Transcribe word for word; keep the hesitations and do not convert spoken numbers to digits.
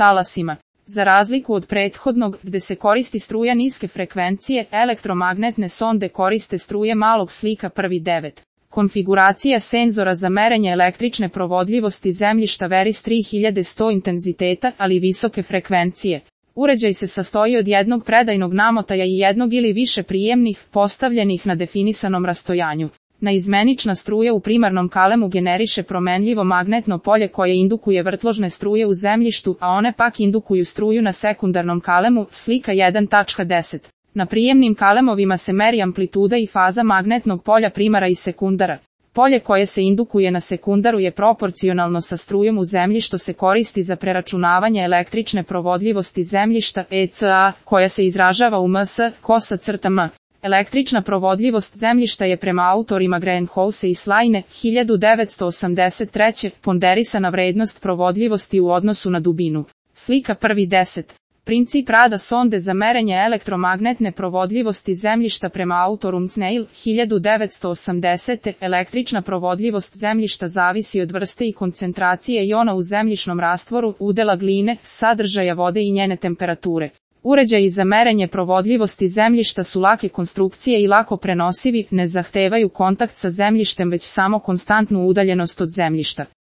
talasima. Za razliku od prethodnog, gde se koristi struja niske frekvencije, elektromagnetne sonde koriste struje malog slika prvi devet. Konfiguracija senzora za merenje električne provodljivosti zemljišta Veris tri hiljade sto intenziteta, ali visoke frekvencije. Uređaj se sastoji od jednog predajnog namotaja i jednog ili više prijemnih, postavljenih na definisanom rastojanju. Naizmenična struja u primarnom kalemu generiše promenljivo magnetno polje koje indukuje vrtložne struje u zemljištu, a one pak indukuju struju na sekundarnom kalemu, slika jedan tačka deset. Na prijemnim kalemovima se meri amplituda i faza magnetnog polja primara i sekundara. Polje koje se indukuje na sekundaru je proporcionalno sa strujom u zemljištu se koristi za preračunavanje električne provodljivosti zemljišta E C A, koja se izražava u ms, kosa crta m. Električna provodljivost zemljišta je prema autorima Greenhouse i Slajne, hiljadu devetsto osamdeset treće. ponderisana vrednost provodljivosti u odnosu na dubinu. Slika prvi deset. Princip rada sonde za merenje elektromagnetne provodljivosti zemljišta prema autoru Mcneil, hiljadu devetsto osamdesete. Električna provodljivost zemljišta zavisi od vrste i koncentracije iona u zemljišnom rastvoru, udela gline, sadržaja vode i njene temperature. Uređaji za merenje provodljivosti zemljišta su lake konstrukcije i lako prenosivi, ne zahtevaju kontakt sa zemljištem već samo konstantnu udaljenost od zemljišta.